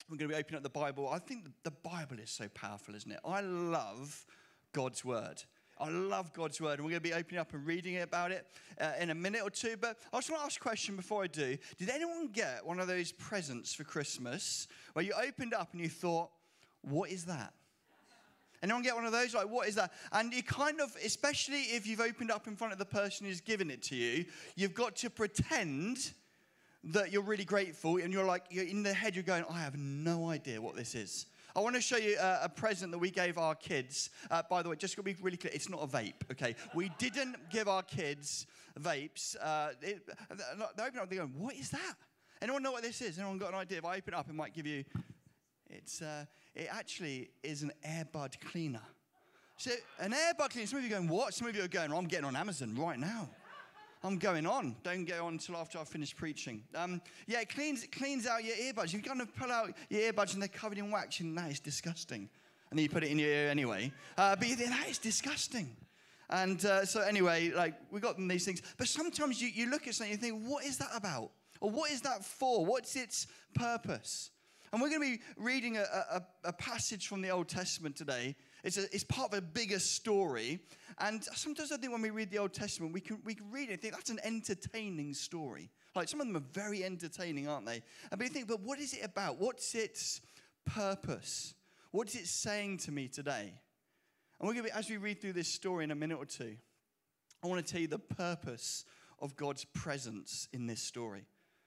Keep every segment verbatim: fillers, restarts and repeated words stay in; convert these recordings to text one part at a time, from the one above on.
We're going to be opening up the Bible. I think the Bible is so powerful, isn't it? I love God's word. I love God's word. And we're going to be opening up and reading about it uh, in a minute or two. But I just want to ask a question before I do. Did anyone get one of those presents for Christmas where you opened up and you thought, what is that? Anyone get one of those? Like, what is that? And you kind of, especially if you've opened up in front of the person who's given it to you, you've got to pretend that you're really grateful, and you're like, you're in the head, you're going, I have no idea what this is. I want to show you a, a present that we gave our kids. Uh, by the way, just to be really clear, it's not a vape, okay? We didn't give our kids vapes. Uh, it, they open up, they're going, what is that? Anyone know what this is? Anyone got an idea? If I open it up, it might give you, it's, uh, it actually is an earbud cleaner. So an earbud cleaner, some of you are going, what? Some of you are going, oh, I'm getting on Amazon right now. I'm going on. Don't go on until after I finish preaching. Um, yeah, it cleans, it cleans out your earbuds. You kind of pull out your earbuds and they're covered in wax, and that is disgusting. And then you put it in your ear anyway. Uh, but you think, that is disgusting. And uh, so anyway, like, we got them these things. But sometimes you, you look at something and you think, what is that about? Or what is that for? What's its purpose? And we're going to be reading a, a, a passage from the Old Testament today. It's, a, it's part of a bigger story. And sometimes I think when we read the Old Testament, we can, we can read it and think that's an entertaining story. Like, some of them are very entertaining, aren't they? And we think, but what is it about? What's its purpose? What is it saying to me today? And we're going to be, as we read through this story in a minute or two, I want to tell you the purpose of God's presence in this story.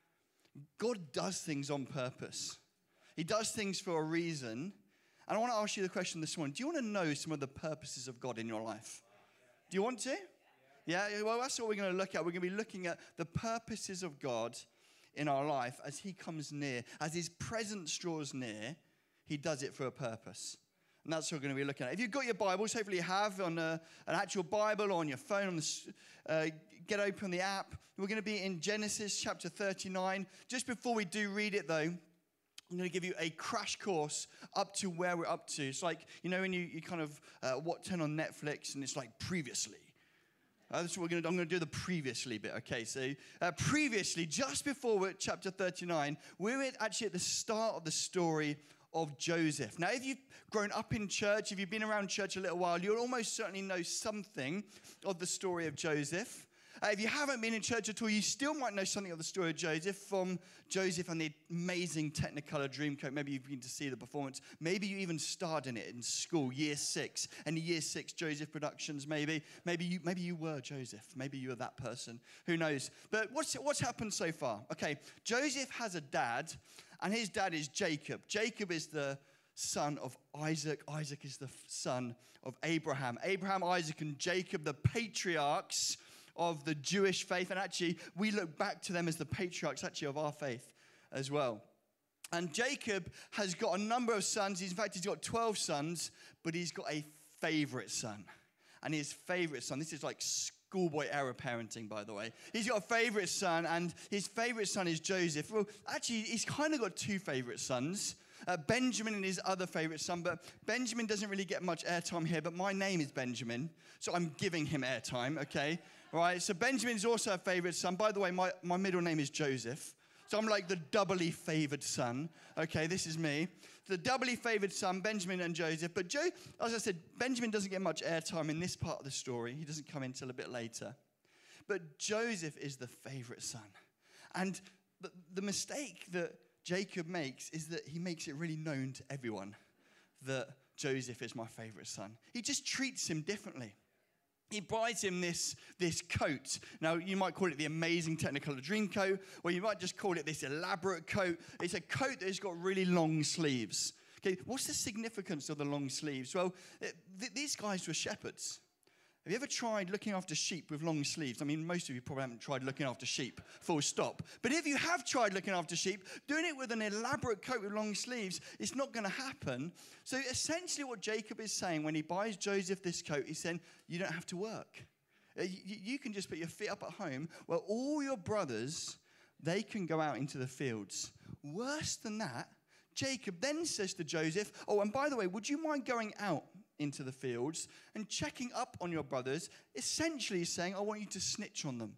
God does things on purpose. He does things for a reason. And I want to ask you the question this morning. Do you want to know some of the purposes of God in your life? Do you want to? Yeah, well, that's what we're going to look at. We're going to be looking at the purposes of God in our life as he comes near. As his presence draws near, he does it for a purpose. And that's what we're going to be looking at. If you've got your Bibles, hopefully you have on a, an actual Bible or on your phone, on the, uh, get open the app. We're going to be in Genesis chapter thirty-nine. Just before we do read it, though, I'm going to give you a crash course up to where we're up to. It's like, you know, when you, you kind of uh, what turn on Netflix and it's like previously. Uh, that's what we're going to do. I'm going to do the previously bit. Okay, so uh, previously, just before we're at chapter thirty-nine, we're at, actually at the start of the story of Joseph. Now, if you've grown up in church, if you've been around church a little while, you'll almost certainly know something of the story of Joseph. Uh, if you haven't been in church at all, you still might know something of the story of Joseph, from Joseph and the amazing Technicolor Dreamcoat. Maybe you've been to see the performance. Maybe you even starred in it in school, year six. Any year six Joseph productions, maybe. Maybe you, maybe you were Joseph. Maybe you were that person. Who knows? But what's, what's happened so far? Okay, Joseph has a dad, and his dad is Jacob. Jacob is the son of Isaac. Isaac is the son of Abraham. Abraham, Isaac, and Jacob, the patriarchs of the Jewish faith. And actually, we look back to them as the patriarchs, actually, of our faith as well. And Jacob has got a number of sons. He's, in fact, he's got twelve sons, but he's got a favorite son. And his favorite son, this is like schoolboy era parenting, by the way. He's got a favorite son, and his favorite son is Joseph. Well, actually, he's kind of got two favorite sons. Uh, Benjamin and his other favorite son, but Benjamin doesn't really get much airtime here, but my name is Benjamin, so I'm giving him airtime, okay? All right, so Benjamin's also a favorite son. By the way, my, my middle name is Joseph, so I'm like the doubly favored son. Okay, this is me. The doubly favored son, Benjamin and Joseph. But Joe, as I said, Benjamin doesn't get much airtime in this part of the story. He doesn't come in until a bit later. But Joseph is the favorite son. And the, the mistake that Jacob makes is that he makes it really known to everyone that Joseph is my favorite son. He just treats him differently. He buys him this, this coat. Now, you might call it the amazing Technicolor Dreamcoat, or you might just call it this elaborate coat. It's a coat that has got really long sleeves. Okay, what's the significance of the long sleeves? Well, th- these guys were shepherds. Have you ever tried looking after sheep with long sleeves? I mean, most of you probably haven't tried looking after sheep, full stop. But if you have tried looking after sheep, doing it with an elaborate coat with long sleeves, it's not going to happen. So essentially what Jacob is saying when he buys Joseph this coat, he's saying, you don't have to work. You, you can just put your feet up at home, where all your brothers, they can go out into the fields. Worse than that, Jacob then says to Joseph, oh, and by the way, would you mind going out into the fields and checking up on your brothers? Essentially saying, I want you to snitch on them.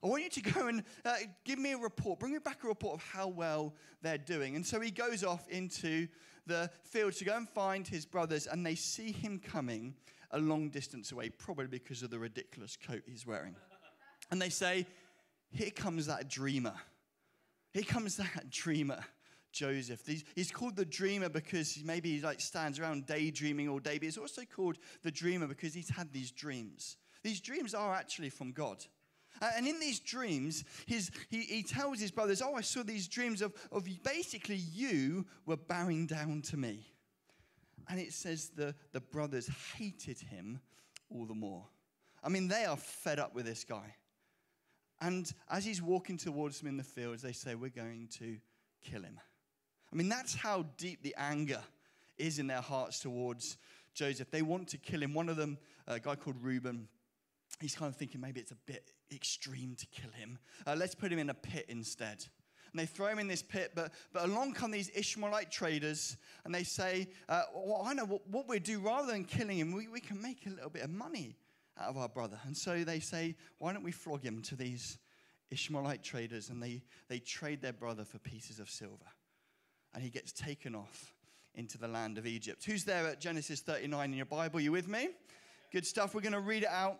I want you to go and uh, give me a report. Bring me back a report of how well they're doing. And so he goes off into the field to go and find his brothers, and they see him coming a long distance away, probably because of the ridiculous coat he's wearing. And they say, here comes that dreamer. Here comes that dreamer, Joseph. He's, he's called the dreamer because maybe he like stands around daydreaming all day, but he's also called the dreamer because he's had these dreams. These dreams are actually from God. And in these dreams, his, he, he tells his brothers, oh, I saw these dreams of, of basically you were bowing down to me. And it says the, the brothers hated him all the more. I mean, they are fed up with this guy. And as he's walking towards them in the fields, they say, we're going to kill him. I mean, that's how deep the anger is in their hearts towards Joseph. They want to kill him. One of them, a guy called Reuben, he's kind of thinking maybe it's a bit extreme to kill him. Uh, let's put him in a pit instead. And they throw him in this pit, but, but along come these Ishmaelite traders, and they say, uh, well, I know what, what we do. Rather than killing him, we, we can make a little bit of money out of our brother. And so they say, why don't we flog him to these Ishmaelite traders? And they, they trade their brother for pieces of silver. And he gets taken off into the land of Egypt. Who's there at Genesis thirty-nine in your Bible? You with me? Good stuff. We're going to read it out.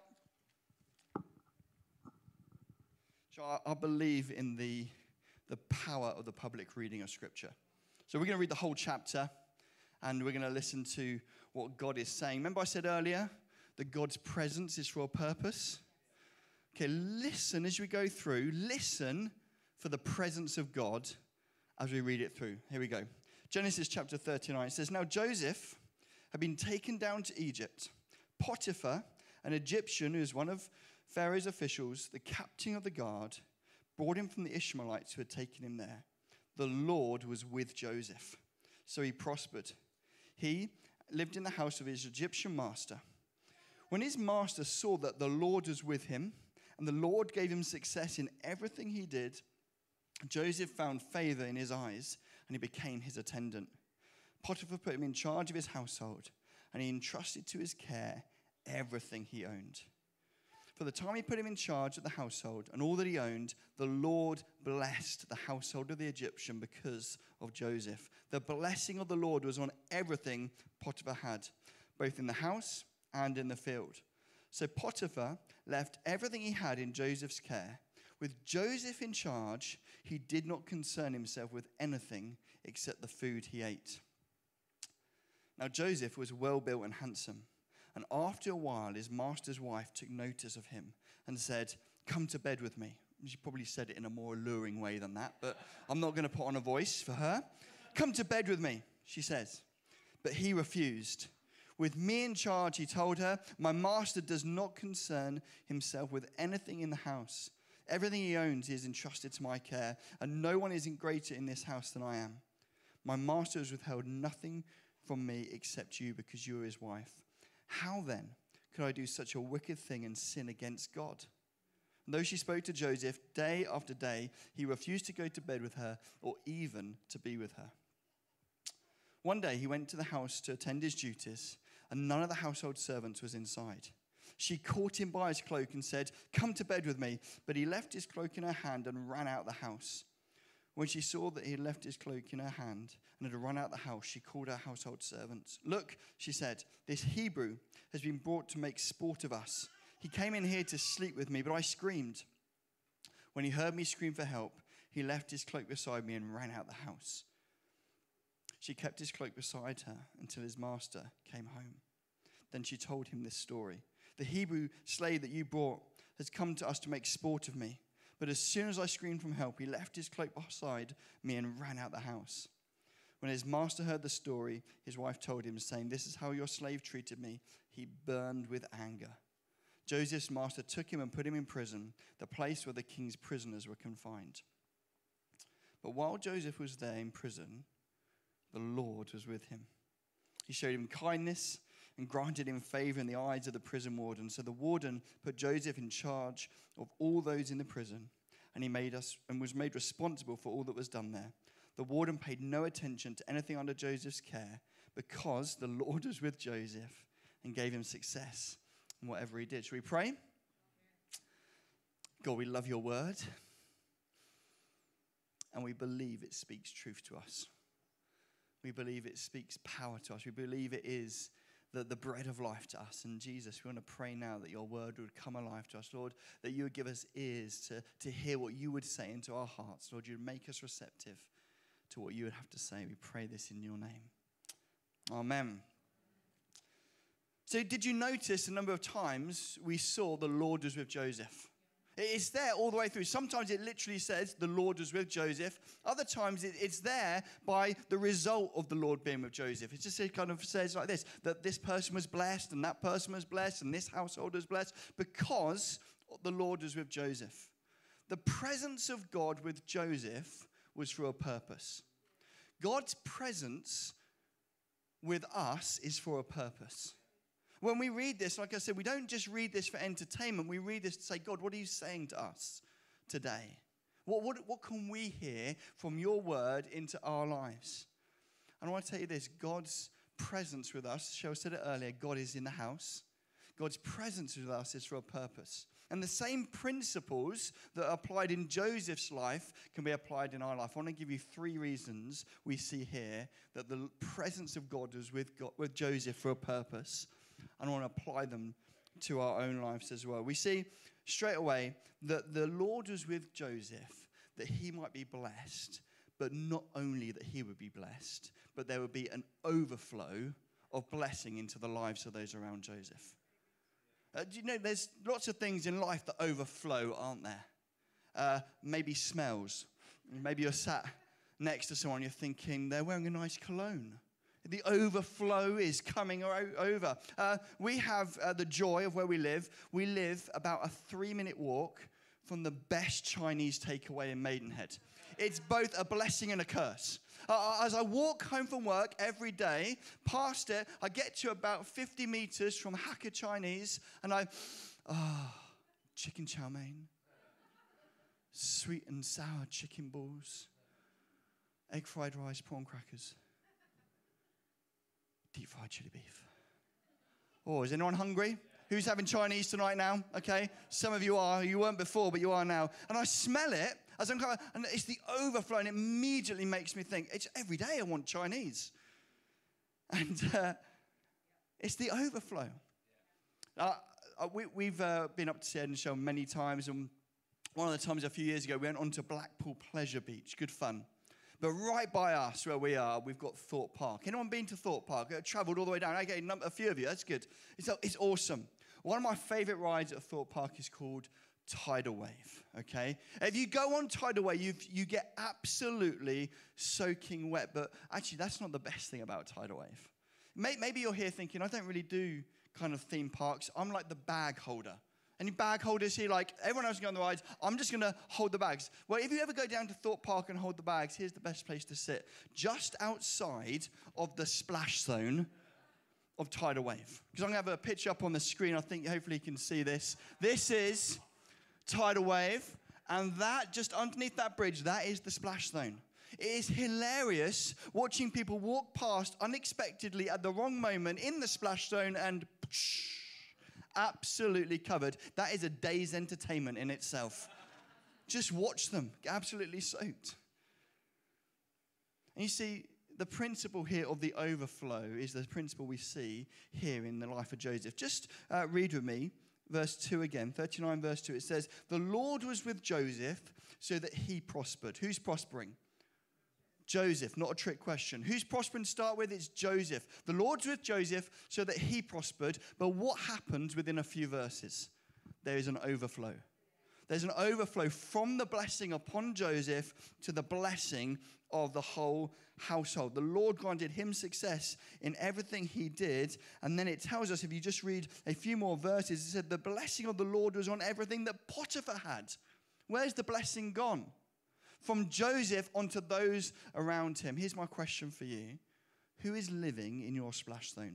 So I, I believe in the, the power of the public reading of Scripture. So we're going to read the whole chapter, and we're going to listen to what God is saying. Remember I said earlier that God's presence is for a purpose? Okay, listen as we go through. Listen for the presence of God as we read it through. Here we go. Genesis chapter thirty-nine. It says, now Joseph had been taken down to Egypt. Potiphar, an Egyptian who is one of Pharaoh's officials, the captain of the guard, brought him from the Ishmaelites who had taken him there. The Lord was with Joseph, so he prospered. He lived in the house of his Egyptian master. When his master saw that the Lord was with him, and the Lord gave him success in everything he did, Joseph found favor in his eyes, and he became his attendant. Potiphar put him in charge of his household, and he entrusted to his care everything he owned. For the time he put him in charge of the household and all that he owned, the Lord blessed the household of the Egyptian because of Joseph. The blessing of the Lord was on everything Potiphar had, both in the house and in the field. So Potiphar left everything he had in Joseph's care. With Joseph in charge, he did not concern himself with anything except the food he ate. Now Joseph was well built and handsome. And after a while, his master's wife took notice of him and said, come to bed with me. She probably said it in a more alluring way than that, but I'm not going to put on a voice for her. Come to bed with me, she says. But he refused. With me in charge, he told her, my master does not concern himself with anything in the house. Everything he owns is entrusted to my care, and no one is greater in this house than I am. My master has withheld nothing from me except you because you are his wife. How then could I do such a wicked thing and sin against God? And though she spoke to Joseph day after day, he refused to go to bed with her or even to be with her. One day he went to the house to attend his duties, and none of the household servants was inside. She caught him by his cloak and said, come to bed with me. But he left his cloak in her hand and ran out the house. When she saw that he had left his cloak in her hand and had run out the house, she called her household servants. Look, she said, this Hebrew has been brought to make sport of us. He came in here to sleep with me, but I screamed. When he heard me scream for help, he left his cloak beside me and ran out the house. She kept his cloak beside her until his master came home. Then she told him this story. The Hebrew slave that you brought has come to us to make sport of me. But as soon as I screamed for help, he left his cloak beside me and ran out the house. When his master heard the story, his wife told him, saying, this is how your slave treated me. He burned with anger. Joseph's master took him and put him in prison, the place where the king's prisoners were confined. But while Joseph was there in prison, the Lord was with him. He showed him kindness and granted him favor in the eyes of the prison warden. So the warden put Joseph in charge of all those in the prison, and he made us and was made responsible for all that was done there. The warden paid no attention to anything under Joseph's care because the Lord was with Joseph and gave him success in whatever he did. Shall we pray? God, we love your word. And we believe it speaks truth to us. We believe it speaks power to us. We believe it is the, the bread of life to us. And Jesus, we want to pray now that your word would come alive to us, Lord, that you would give us ears to, to hear what you would say into our hearts. Lord, you'd make us receptive to what you would have to say. We pray this in your name. Amen. So did you notice a number of times we saw the Lord was with Joseph? It's there all the way through. Sometimes it literally says the Lord was with Joseph. Other times it, it's there by the result of the Lord being with Joseph. It just it kind of says like this, that this person was blessed and that person was blessed and this household was blessed because the Lord was with Joseph. The presence of God with Joseph was for a purpose. God's presence with us is for a purpose. When we read this, like I said, we don't just read this for entertainment. We read this to say, God, what are you saying to us today? What, what, what can we hear from your word into our lives? And I want to tell you this, God's presence with us, Cheryl said it earlier, God is in the house. God's presence with us is for a purpose. And the same principles that are applied in Joseph's life can be applied in our life. I want to give you three reasons we see here that the presence of God was with, God, with Joseph for a purpose. And I want to apply them to our own lives as well. We see straight away that the Lord was with Joseph, that he might be blessed, but not only that he would be blessed, but there would be an overflow of blessing into the lives of those around Joseph. Uh, do you know, there's lots of things in life that overflow, aren't there? Uh, maybe smells. Maybe you're sat next to someone, you're thinking, they're wearing a nice cologne. The overflow is coming over. Uh, we have uh, the joy of where we live. We live about a three-minute walk from the best Chinese takeaway in Maidenhead. It's both a blessing and a curse. Uh, as I walk home from work every day, past it, I get to about fifty meters from Hakka Chinese, and I, ah, oh, chicken chow mein, sweet and sour chicken balls, egg fried rice, prawn crackers. Deep fried chili beef. Oh, is anyone hungry? Who's having Chinese tonight now? Okay, some of you are. You weren't before, but you are now. And I smell it as I'm coming, and it's the overflow, and it immediately makes me think, it's every day I want Chinese. And uh, it's the overflow. Uh, we, we've uh, been up to Sea Head Shell many times, and one of the times a few years ago, we went on to Blackpool Pleasure Beach. Good fun. But right by us, where we are, we've got Thorpe Park. Anyone been to Thorpe Park? Uh, travelled all the way down. Okay, a few of you. That's good. It's, it's awesome. One of my favourite rides at Thorpe Park is called Tidal Wave. Okay? If you go on Tidal Wave, you you get absolutely soaking wet. But actually, that's not the best thing about Tidal Wave. Maybe you're here thinking, I don't really do kind of theme parks. I'm like the bag holder. Any bag holders here? Like, everyone else is going on the rides. I'm just going to hold the bags. Well, if you ever go down to Thorpe Park and hold the bags, here's the best place to sit. Just outside of the splash zone of Tidal Wave. Because I'm going to have a picture up on the screen. I think hopefully you can see this. This is Tidal Wave. And that, just underneath that bridge, that is the splash zone. It is hilarious watching people walk past unexpectedly at the wrong moment in the splash zone and psh, absolutely covered. That is a day's entertainment in itself. Just watch them, absolutely soaked. And you see, the principle here of the overflow is the principle we see here in the life of Joseph. Just uh, read with me verse two again, thirty-nine verse two. It says, the Lord was with Joseph so that he prospered. Who's prospering? Joseph, not a trick question. Who's prospering to start with? It's Joseph. The Lord's with Joseph so that he prospered. But what happened within a few verses? There is an overflow. There's an overflow from the blessing upon Joseph to the blessing of the whole household. The Lord granted him success in everything he did. And then it tells us, if you just read a few more verses, it said the blessing of the Lord was on everything that Potiphar had. Where's the blessing gone? From Joseph onto those around him. Here's my question for you. Who is living in your splash zone?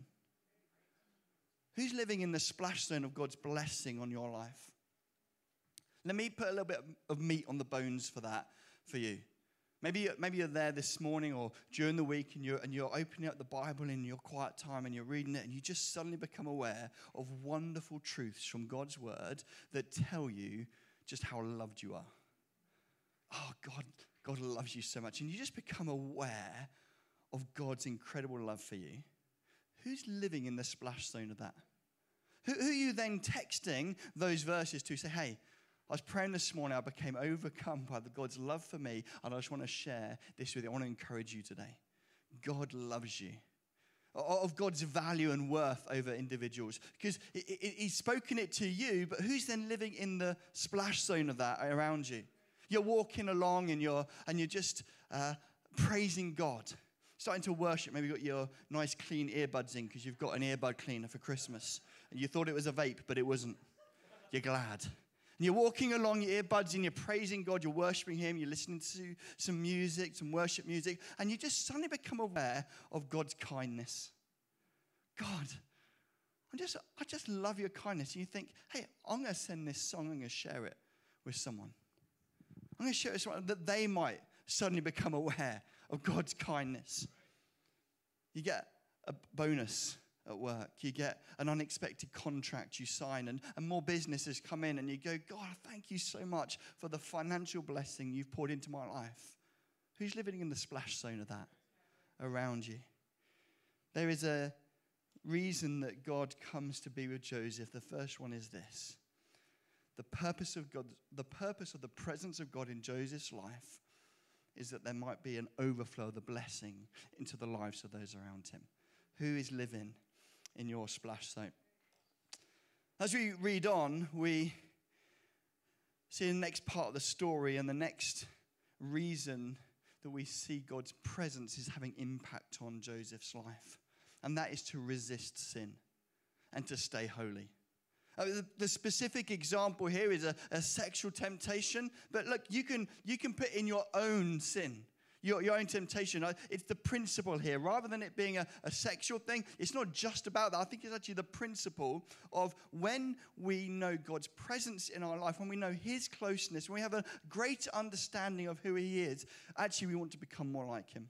Who's living in the splash zone of God's blessing on your life? Let me put a little bit of meat on the bones for that for you. Maybe, maybe you're there this morning or during the week and you're, and you're opening up the Bible in your quiet time and you're reading it and you just suddenly become aware of wonderful truths from God's word that tell you just how loved you are. Oh, God, God loves you so much. And you just become aware of God's incredible love for you. Who's living in the splash zone of that? Who, who are you then texting those verses to? Say, hey, I was praying this morning. I became overcome by the God's love for me. And I just want to share this with you. I want to encourage you today. God loves you. Of God's value and worth over individuals. Because he's spoken it to you, but who's then living in the splash zone of that around you? You're walking along and you're and you're just uh, praising God. Starting to worship. Maybe you've got your nice clean earbuds in because you've got an earbud cleaner for Christmas. And you thought it was a vape, but it wasn't. You're glad. And you're walking along, your earbuds in, you're praising God, you're worshiping him, you're listening to some music, some worship music, and you just suddenly become aware of God's kindness. God, I just, I just love your kindness. And you think, hey, I'm going to send this song, I'm going to share it with someone. I'm going to share it with someone that they might suddenly become aware of God's kindness. You get a bonus at work. You get an unexpected contract you sign, and, and more businesses come in, and you go, God, thank you so much for the financial blessing you've poured into my life. Who's living in the splash zone of that around you? There is a reason that God comes to be with Joseph. The first one is this. The purpose of God, the purpose of the presence of God in Joseph's life is that there might be an overflow of the blessing into the lives of those around him. Who is living in your splash zone? As we read on, we see the next part of the story, and the next reason that we see God's presence is having impact on Joseph's life. And that is to resist sin and to stay holy. Uh, the, the specific example here is a, a sexual temptation. But look, you can, you can put in your own sin, your, your own temptation. It's the principle here. Rather than it being a, a sexual thing, it's not just about that. I think it's actually the principle of when we know God's presence in our life, when we know his closeness, when we have a greater understanding of who he is, actually we want to become more like him.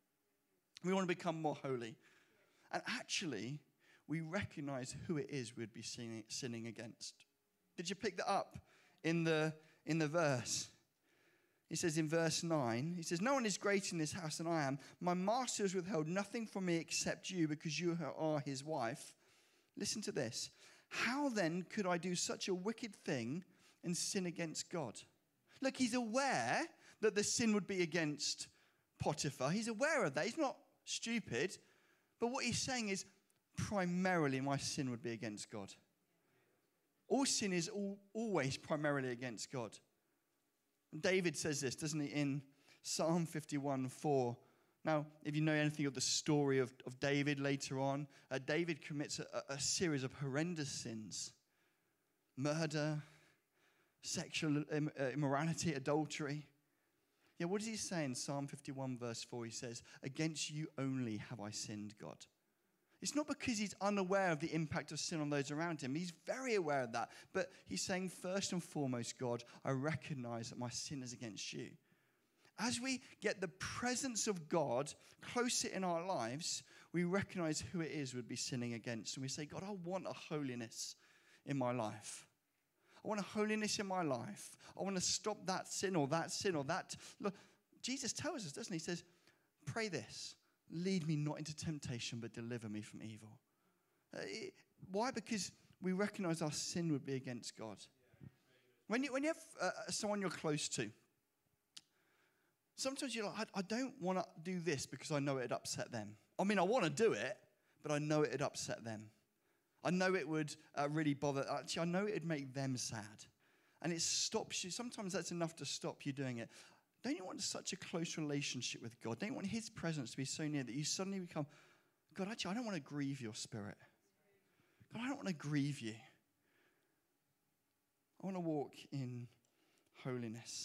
We want to become more holy. And actually, we recognize who it is we'd be sinning, sinning against. Did you pick that up in the, in the verse? He says in verse nine, he says, no one is greater in this house than I am. My master has withheld nothing from me except you, because you are his wife. Listen to this. How then could I do such a wicked thing and sin against God? Look, he's aware that the sin would be against Potiphar. He's aware of that. He's not stupid. But what he's saying is, primarily my sin would be against God. All sin is all, always primarily against God. And David says this, doesn't he, in Psalm fifty-one four. Now, if you know anything of the story of, of David later on, uh, David commits a, a series of horrendous sins. Murder, sexual im- uh, immorality, adultery. Yeah, what does he say in Psalm fifty-one verse four? He says, against you only have I sinned, God. It's not because he's unaware of the impact of sin on those around him. He's very aware of that. But he's saying, first and foremost, God, I recognize that my sin is against you. As we get the presence of God closer in our lives, we recognize who it is we'd be sinning against. And we say, God, I want a holiness in my life. I want a holiness in my life. I want to stop that sin or that sin or that. Look, Jesus tells us, doesn't he? He says, pray this. Lead me not into temptation, but deliver me from evil. Uh, it, why? Because we recognize our sin would be against God. When you, when you have uh, someone you're close to, sometimes you're like, I, I don't want to do this because I know it'd upset them. I mean, I want to do it, but I know it'd upset them. I know it would uh, really bother. Actually, I know it'd make them sad. And it stops you. Sometimes that's enough to stop you doing it. Don't you want such a close relationship with God? Don't you want his presence to be so near that you suddenly become, God, actually, I don't want to grieve your spirit. God, I don't want to grieve you. I want to walk in holiness.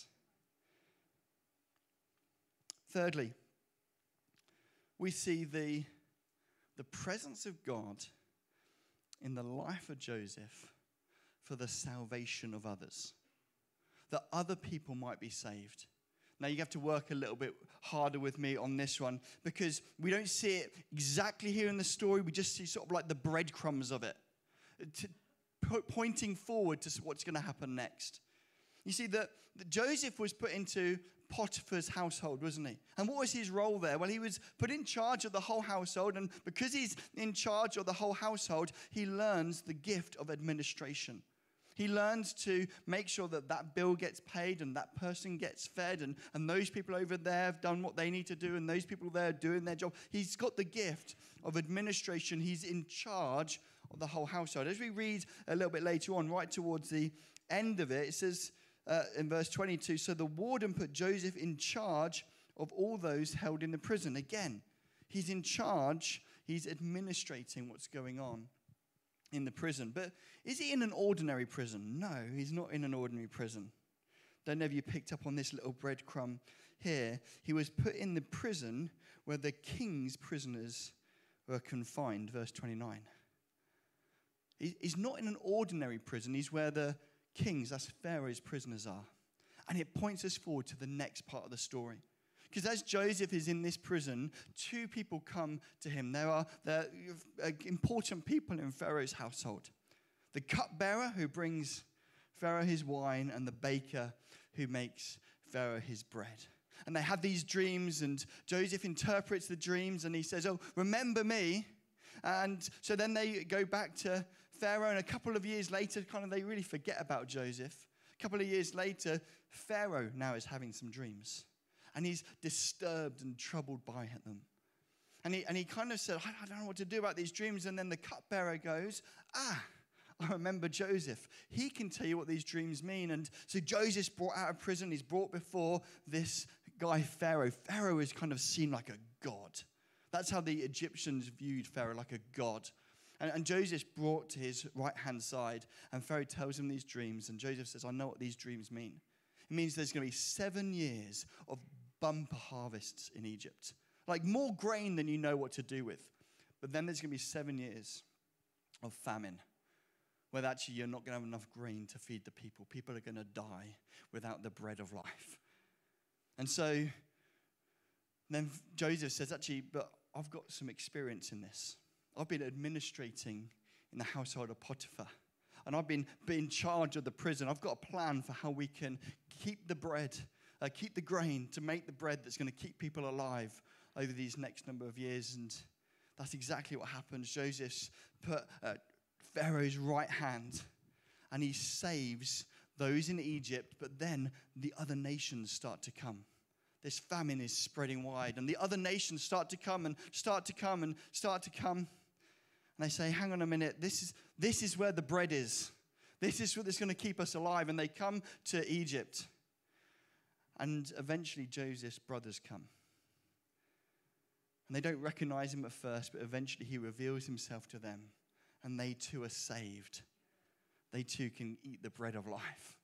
Thirdly, we see the, the presence of God in the life of Joseph for the salvation of others, that other people might be saved. Now, you have to work a little bit harder with me on this one because we don't see it exactly here in the story. We just see sort of like the breadcrumbs of it, to, po- pointing forward to what's going to happen next. You see, that, that Joseph was put into Potiphar's household, wasn't he? And what was his role there? Well, he was put in charge of the whole household. And because he's in charge of the whole household, he learns the gift of administration. He learns to make sure that that bill gets paid and that person gets fed, and, and those people over there have done what they need to do, and those people there are doing their job. He's got the gift of administration. He's in charge of the whole household. As we read a little bit later on, right towards the end of it, it says uh, in verse twenty-two, so the warden put Joseph in charge of all those held in the prison. Again, he's in charge. He's administrating what's going on in the prison. But is he in an ordinary prison? No, he's not in an ordinary prison. Don't know if you picked up on this little breadcrumb here. He was put in the prison where the king's prisoners were confined, verse twenty-nine. He's not in an ordinary prison. He's where the kings, that's Pharaoh's prisoners are. And it points us forward to the next part of the story. Because as Joseph is in this prison, two people come to him. There are the important people in Pharaoh's household. The cupbearer who brings Pharaoh his wine, and the baker who makes Pharaoh his bread. And they have these dreams, and Joseph interprets the dreams, and he says, oh, remember me. And so then they go back to Pharaoh, and a couple of years later, kind of they really forget about Joseph. A couple of years later, Pharaoh now is having some dreams. And he's disturbed and troubled by them. And he, and he kind of said, I, I don't know what to do about these dreams. And then the cupbearer goes, ah, I remember Joseph. He can tell you what these dreams mean. And so Joseph's brought out of prison. He's brought before this guy, Pharaoh. Pharaoh is kind of seen like a god. That's how the Egyptians viewed Pharaoh, like a god. And, and Joseph's brought to his right-hand side. And Pharaoh tells him these dreams. And Joseph says, I know what these dreams mean. It means there's going to be seven years of bumper harvests in Egypt. Like more grain than you know what to do with. But then there's going to be seven years of famine, where actually you're not going to have enough grain to feed the people. People are going to die without the bread of life. And so then Joseph says, actually, but I've got some experience in this. I've been administrating in the household of Potiphar. And I've been, been in charge of the prison. I've got a plan for how we can keep the bread, uh, keep the grain to make the bread that's going to keep people alive over these next number of years. And that's exactly what happens. Joseph's put uh, Pharaoh's right hand, and he saves those in Egypt, but then the other nations start to come. This famine is spreading wide, and the other nations start to come and start to come and start to come. And they say, hang on a minute, this is, this is where the bread is. This is what's going to keep us alive. And they come to Egypt. And eventually Joseph's brothers come. And they don't recognize him at first, but eventually he reveals himself to them. And they too are saved. They too can eat the bread of life.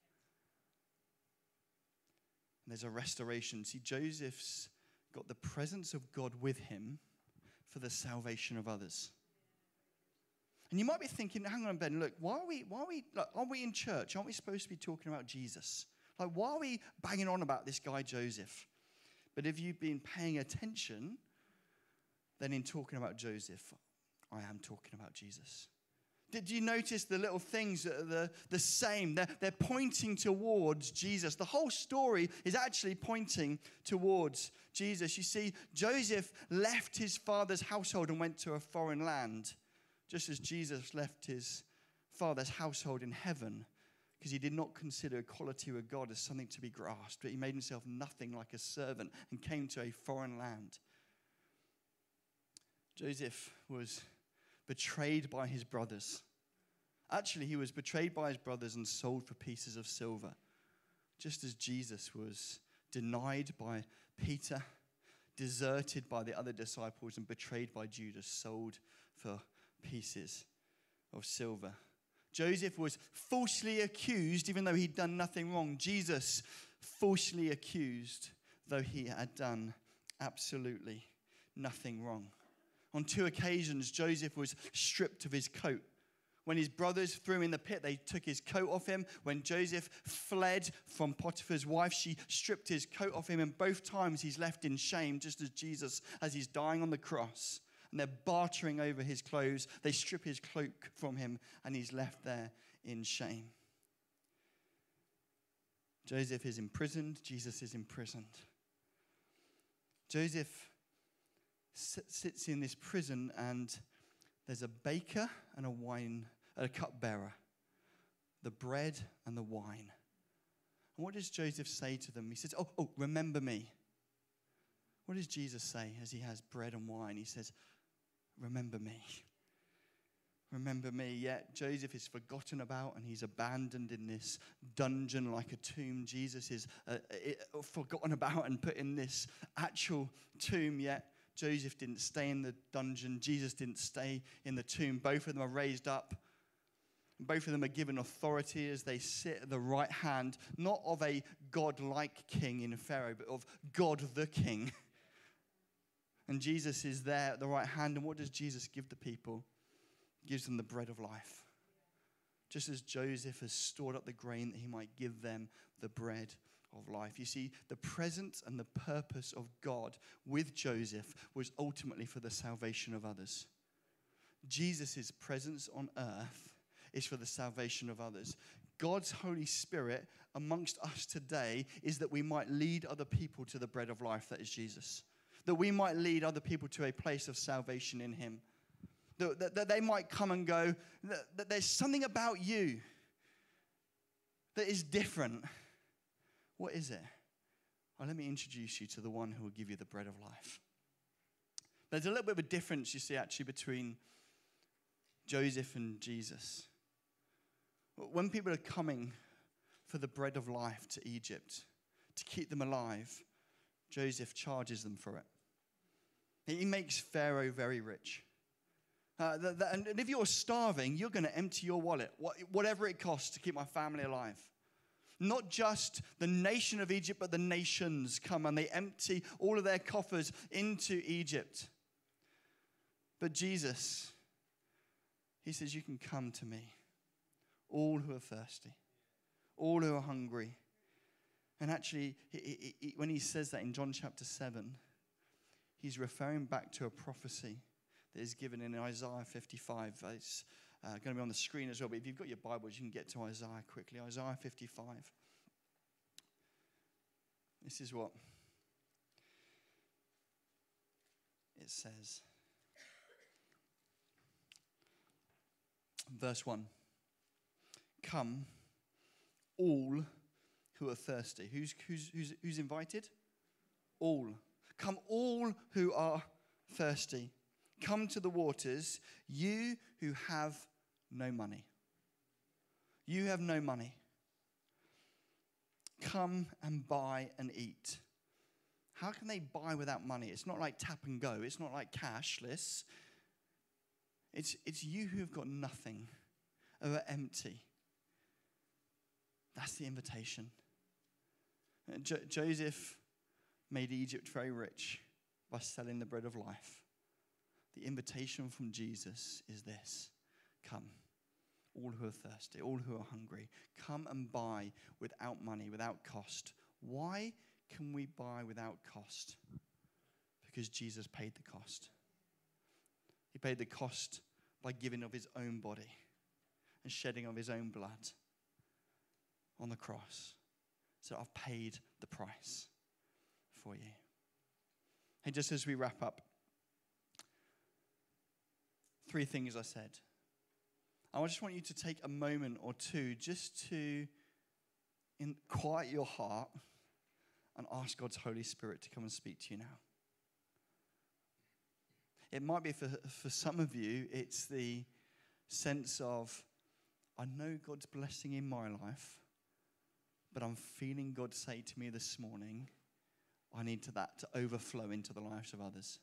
And there's a restoration. See, Joseph's got the presence of God with him for the salvation of others. And you might be thinking, hang on, Ben, look, why are we, why are we, like, aren't we in church? Aren't we supposed to be talking about Jesus? Like, why are we banging on about this guy, Joseph? But if you've been paying attention, then in talking about Joseph, I am talking about Jesus. Did you notice the little things that are the, the same? They're, they're pointing towards Jesus. The whole story is actually pointing towards Jesus. You see, Joseph left his father's household and went to a foreign land, just as Jesus left his father's household in heaven, because he did not consider equality with God as something to be grasped, but he made himself nothing like a servant and came to a foreign land. Joseph was betrayed by his brothers. Actually, he was betrayed by his brothers and sold for pieces of silver, just as Jesus was denied by Peter, deserted by the other disciples, and betrayed by Judas, sold for pieces of silver. Joseph was falsely accused, even though he'd done nothing wrong. Jesus, falsely accused, though he had done absolutely nothing wrong. On two occasions, Joseph was stripped of his coat. When his brothers threw him in the pit, they took his coat off him. When Joseph fled from Potiphar's wife, she stripped his coat off him. And both times he's left in shame, just as Jesus, as he's dying on the cross. And they're bartering over his clothes. They strip his cloak from him, and he's left there in shame. Joseph is imprisoned. Jesus is imprisoned. Joseph sits in this prison, and there's a baker and a wine, a cupbearer, the bread and the wine. And what does Joseph say to them? He says, oh, oh, remember me. What does Jesus say as he has bread and wine? He says, remember me. Remember me. Yet Joseph is forgotten about, and he's abandoned in this dungeon like a tomb. Jesus is uh, uh, forgotten about and put in this actual tomb. Yet Joseph didn't stay in the dungeon. Jesus didn't stay in the tomb. Both of them are raised up. Both of them are given authority as they sit at the right hand, not of a God-like king in Pharaoh, but of God the King. And Jesus is there at the right hand. And what does Jesus give the people? He gives them the bread of life. Just as Joseph has stored up the grain that he might give them the bread of life. You see, the presence and the purpose of God with Joseph was ultimately for the salvation of others. Jesus' presence on earth is for the salvation of others. God's Holy Spirit amongst us today is that we might lead other people to the bread of life that is Jesus. That we might lead other people to a place of salvation in him. That, that, that they might come and go, that, that there's something about you that is different. What is it? Well, let me introduce you to the one who will give you the bread of life. There's a little bit of a difference, you see, actually, between Joseph and Jesus. When people are coming for the bread of life to Egypt, to keep them alive, Joseph charges them for it. He makes Pharaoh very rich. Uh, the, the, and, and if you're starving, you're going to empty your wallet, what, whatever it costs to keep my family alive. Not just the nation of Egypt, but the nations come and they empty all of their coffers into Egypt. But Jesus, he says, you can come to me, all who are thirsty, all who are hungry. And actually, he, he, he, when he says that in John chapter seven, he's referring back to a prophecy that is given in Isaiah fifty-five. It's uh, going to be on the screen as well, but if you've got your Bibles, you can get to Isaiah quickly. Isaiah fifty-five. This is what it says. Verse one. Come, all who are thirsty. Who's, who's, who's, who's invited? All. Come, all who are thirsty. Come to the waters, you who have no money. You have no money. Come and buy and eat. How can they buy without money? It's not like tap and go. It's not like cashless. It's, it's you who have got nothing, who are empty. That's the invitation. Jo- Joseph made Egypt very rich by selling the bread of life. The invitation from Jesus is this. Come, all who are thirsty, all who are hungry. Come and buy without money, without cost. Why can we buy without cost? Because Jesus paid the cost. He paid the cost by giving of his own body and shedding of his own blood on the cross. So I've paid the price for you. And just as we wrap up, three things I said. I just want you to take a moment or two just to in, quiet your heart and ask God's Holy Spirit to come and speak to you now. It might be for, for some of you, it's the sense of, I know God's blessing in my life, but I'm feeling God say to me this morning, I need to that to overflow into the lives of others.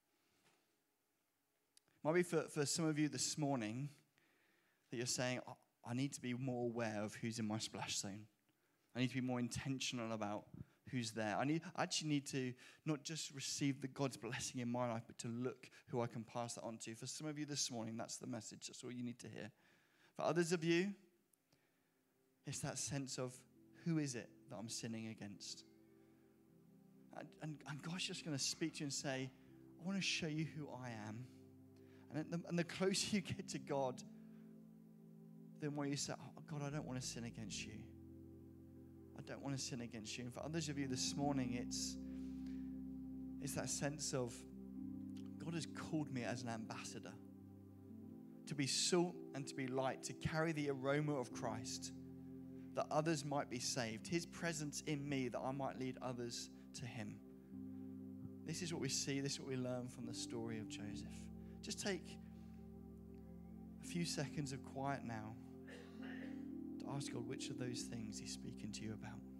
Might be for, for some of you this morning that you're saying, I need to be more aware of who's in my splash zone. I need to be more intentional about who's there. I need I actually need to not just receive the God's blessing in my life, but to look who I can pass that on to. For some of you this morning, that's the message. That's all you need to hear. For others of you, it's that sense of, who is it that I'm sinning against? And, and, and God's just going to speak to you and say, I want to show you who I am. And the, and the closer you get to God, the more you say, oh, God, I don't want to sin against you. I don't want to sin against you. And for others of you this morning, it's, it's that sense of God has called me as an ambassador to be salt and to be light, to carry the aroma of Christ, that others might be saved. His presence in me, that I might lead others to him. This is what we see. This is what we learn from the story of Joseph. Just take a few seconds of quiet now to ask God which of those things he's speaking to you about.